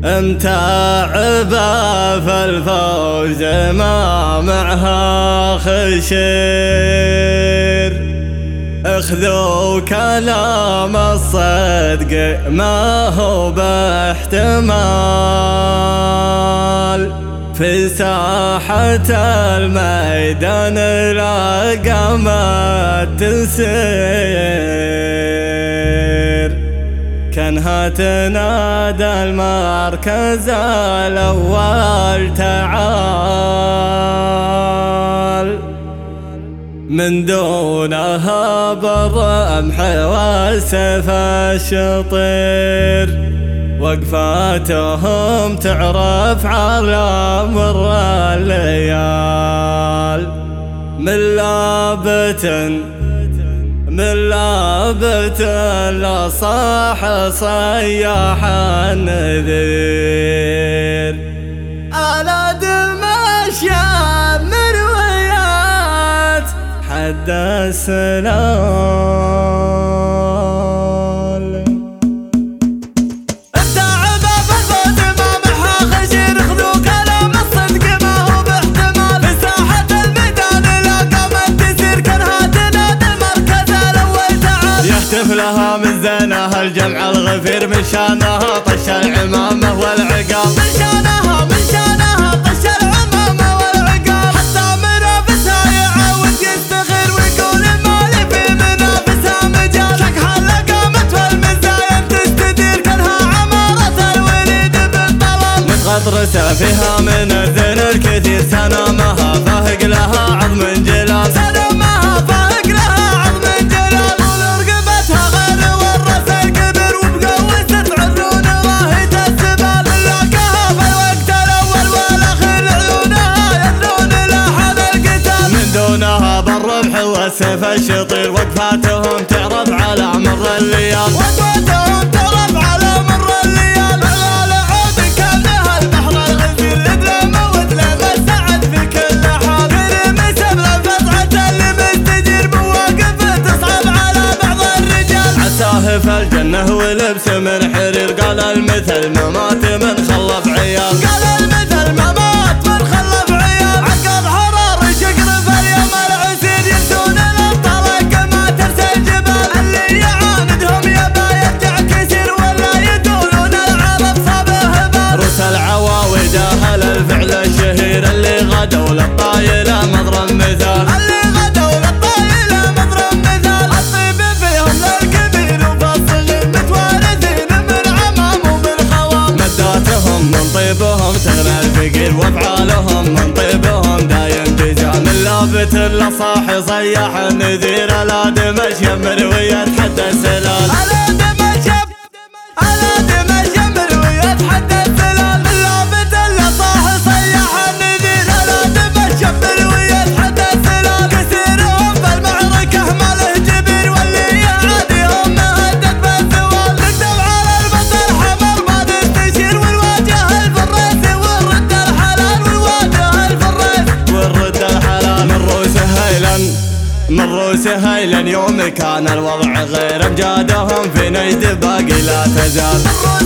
متعبة في الفوز ما معها خشير. اخذوا كلام الصدق ما هو باحتمال، في ساحة الميدان لا قامت تسير، كانها تنادى المركز الأول تعال، من دونها بالرمح والسيف الشطير، وقفاتهم تعرف على مر الليال، من لابت لصاح صياح النذير، على دمشق مرويات حد السلال. التعبة في الفوز ما معها خشير، اخذوا كلام الصدق ما هو باحتمال، في ساحة الميدان لا قامت تسير، كانها تنادي المركز الأول تعال، يهتف لها من زينها الجمع الغفير، من شانها طش العمامة والعقاب، من شانها طش العمامة والعقاب، حتى منافسها يعاود يستخير ويقول مالي في منافسها مجال، شكها لقامت والمزايا تستدير، كانها عمارة الوليد بالطلال، متغطرسة فيها من الزين الكثير، سنامها فاهق لها عظم جلال، سلامها فاهق لها عظم جلال، طول رقبتها غير والراس الكبير، وبقوسة عيون راهية السبال، ملاكها في الوقت الأول والأخير، عيونها يدلون لحن القتال، من دونها بالرمح والسيف الشطير، وقفاتهم تعرف على مر الليال، وقوتهم تعرف على مر الليال، على عود كانها البحر الغفير، ادلمه وادلمه سعد في كل حال، كريم سبل الفتحة اللي مستجير، مواقفه تصعب على بعض الرجال، عساه في الجنة ولبس من حرير، قال المثل ممات من خلف عيال، قال المثل ممات من خلف عيال، عقب حرار شقر في اليوم العسير، يمسون الابطال كما ترسى الجبال، اللي يعاندهم يبا يرجع كسير، ولا يدولون العرب صابه بال، روس العواود اهل الفعل الشهير، اللي غدوا للطايلة مضرب مثال، اللي غدوا للطايلة مضرب مثال، الطيب فيهم للكبير وفصل متوارثين من عمام ومن خوام، مداتهم من طيبهم تغنى الفقير، وافعالهم من طيبهم دايم جزال، من لابت لصاحي صياح النذير، على دمشق مروية حد السلال، على دمشق مروية حد السلال، من لابد اللي صاح صياح النذير، على دمشق مروية حد السلال، كسيرهم في المعركة ما له جبير، واللي يعاديهم مهدد بالزوال، نكتب على البطل حمر ما نستشير، ونواجه الفريس ونرد الحلال، ونواجه الفريس والرد الحلال، من روس هيلا يوم كان الوضع غير، امجادهم في نجد باقي لا تزال.